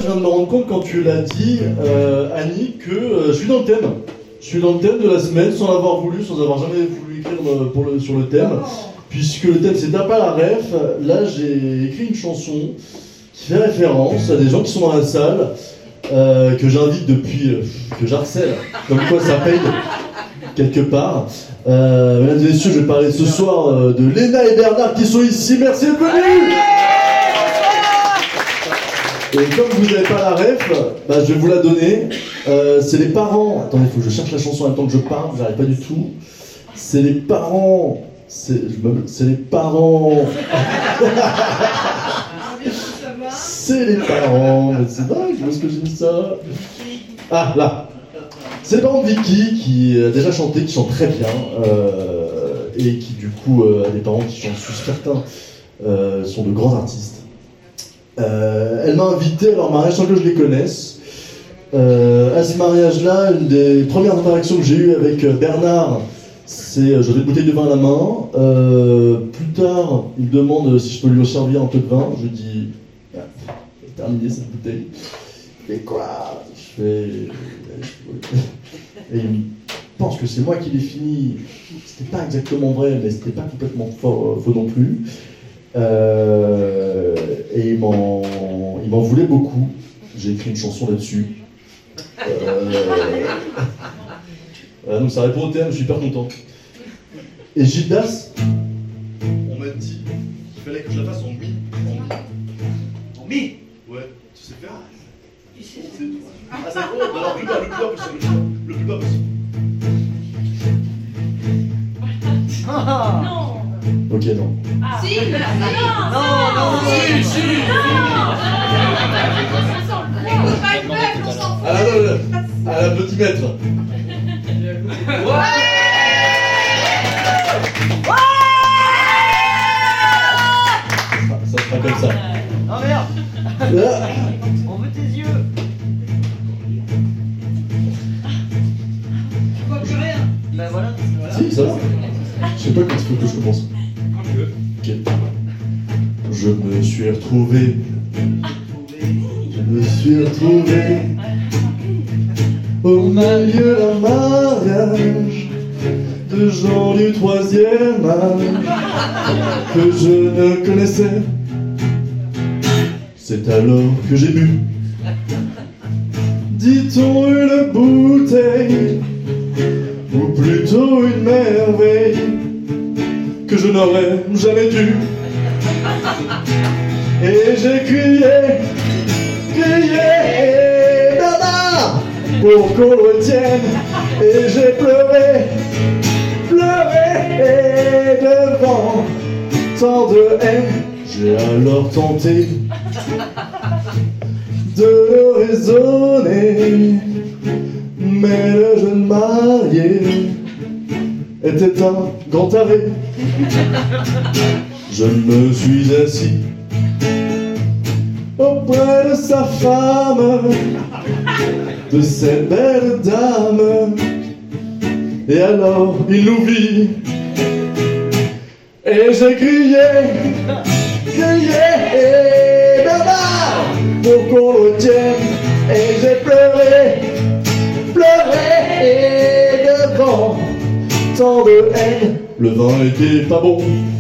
Je viens de me rendre compte quand tu l'as dit, Annie, que je suis dans le thème. Je suis dans le thème de la semaine sans l'avoir voulu, sans avoir jamais voulu écrire sur le thème. Puisque le thème c'est T'as pas la ref, là j'ai écrit une chanson qui fait référence à des gens qui sont dans la salle, que j'invite depuis, que j'harcèle, comme quoi ça paye quelque part. Mesdames et messieurs, je vais parler ce soir de Léna et Bernard qui sont ici, merci d'être venus. Et comme vous n'avez pas la ref, bah, je vais vous la donner. C'est les parents. Attendez, il faut que je cherche la chanson en même temps que je parle, j'arrive pas du tout. C'est les parents. C'est les parents. C'est les parents. Mais c'est dingue, où est-ce que j'ai mis ça? Ah, là. C'est les parents de Vicky qui a déjà chanté, qui chante très bien. Et qui, du coup, a des parents qui, j'en suis certain, sont de grands artistes. Elle m'a invité à leur mariage sans que je les connaisse. À ce mariage-là, une des premières interactions que j'ai eues avec Bernard, c'est j'avais une bouteille de vin à la main. Plus tard, il me demande si je peux lui servir un peu de vin. Je dis c'est terminé cette bouteille. Et quoi? Je fais. Et il pense que c'est moi qui l'ai fini. C'était pas exactement vrai, mais c'était pas complètement faux non plus. Et il m'en voulait beaucoup. J'ai écrit une chanson là-dessus. Voilà, donc ça répond au thème, je suis hyper content. Et Gildas, on m'a dit qu'il fallait que je la fasse en mi. En mi? Ouais, tu sais faire? C'est toi. Ah, c'est bon, alors le plus bas possible. Le plus bas possible. Non. Ok, non. Ah. Si. Non. Si. À la petit mètre. Ouais. Ça sera comme ça. Oh merde. On veut tes yeux. Tu vois plus rien. Ben voilà. Si, ça va. Je sais pas quand il faut que je commence. Ok. Je me suis retrouvé. Au milieu d'un mariage de gens du 3e âge que je ne connaissais. C'est alors que j'ai bu, dit-on, une bouteille, ou plutôt une merveille que je n'aurais jamais dû. Et j'ai crié Bernard, pour qu'on le retienne. Et j'ai pleuré devant tant de haine. J'ai alors tenté de le raisonner, mais le jeune marié était un grand taré. Je me suis assis auprès de sa femme, de cette belle dame. Et alors il nous vit, et j'ai crié Bernard, pour qu'on le tienne. Et j'ai pleuré devant tant de haine. Le vin était pas bon,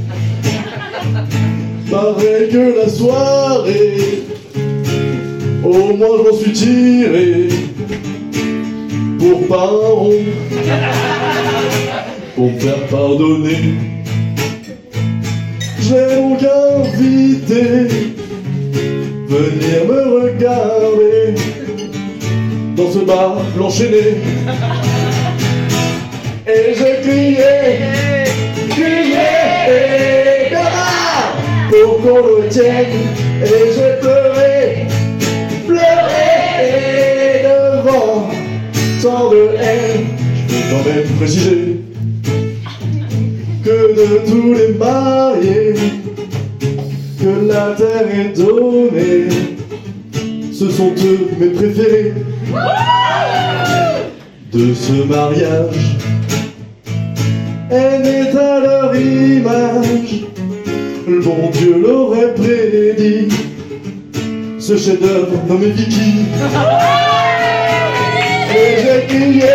pareil que la soirée. Au moins je m'en suis tiré pour pas un rond, pour me faire pardonner. J'ai donc invité venir me regarder dans ce bar l'enchaîné. Et j'ai crié Bernard, pour qu'on le tienne. Et j'ai pleuré devant tant de haine. Je peux quand même préciser que de tous les mariés que la terre est donnée, ce sont eux mes préférés. De ce mariage est née à leur image, le bon Dieu l'aurait prédit. ce chef-d'œuvre nommé Vicky. Et j'ai crié,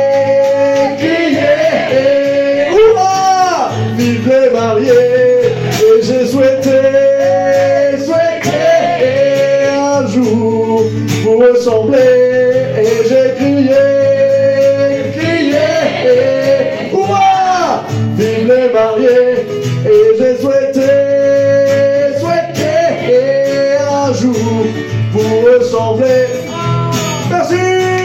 ouah, vive les mariés. Et j'ai souhaité un jour vous ressembler. Et j'ai crié, ouah, vive les mariés. Et j'ai souhaité un jour vous ressembler. Merci.